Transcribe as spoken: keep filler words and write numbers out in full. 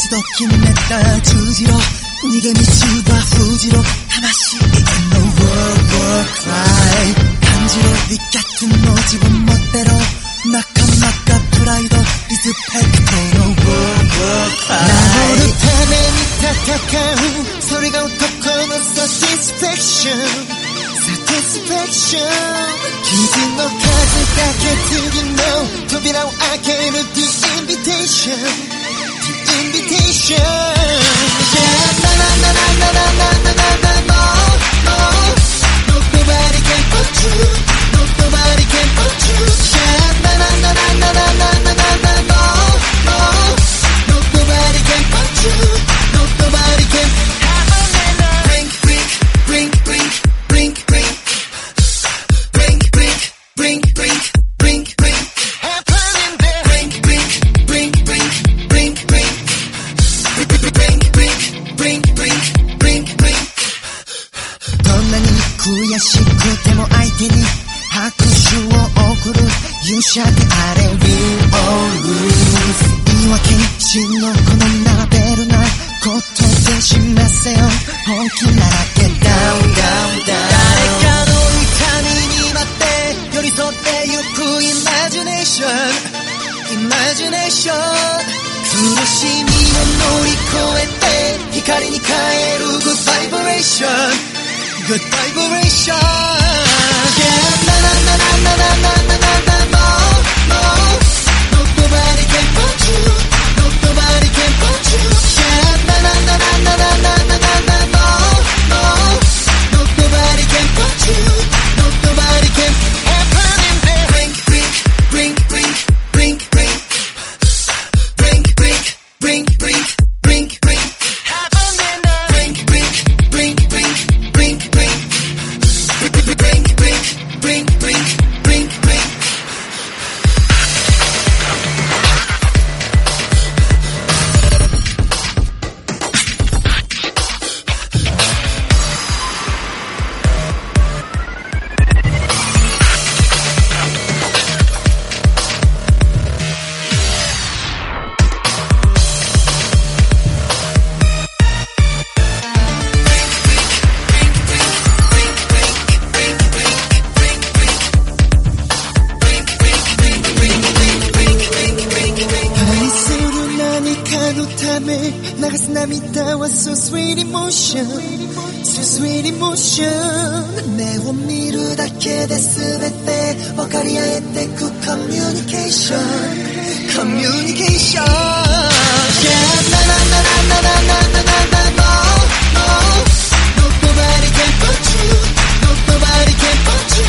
一度決めた十字路逃げ道は封じろ魂の World War Cry 感じろリキャッツの自分持ってろ仲間がプライドリスペクトの World War Cry 守るために戦うそれが男のサティスフェクションサティスフェクション傷の数だけ次の扉を開ける The Invitation The Invitation Yeah na na na na na na na na na no no Nobody can put you No nobody can put you Yeah na na na na na na na na na na no no Nobody can put you No nobody can Brink brink brink brink brink brink Brink brink brink brink brink brink Happening there Brink brink brink brink brink brink Brink brink brink brink brink brink どんなに悔しくても相手に拍手を送る勇者であれ Win or lose 言い訳しのこの並べるなことで示せよ本気なら Get down down down 誰かの痛みに待って寄り添ってゆくイマジネーションイマジネーション苦しみを乗り越えて光に変える Good vibration Good vibration Yeah na na na na na na na na na no no No nobody can put you No nobody can put you Yeah na na na na na na na na na na no no No nobody can put you No nobody can happen in there Brink brink brink brink brink brink Brink brink brink brink brink brink happen in there Brink brink brink brink brink brink Brink brink brink brink brink brink流す涙は So sweet emotion So sweet emotion 目を見るだけで全て分かり合えてく Communication Communication Yeah na na na na na na na na na No no No nobody can put you No nobody can put you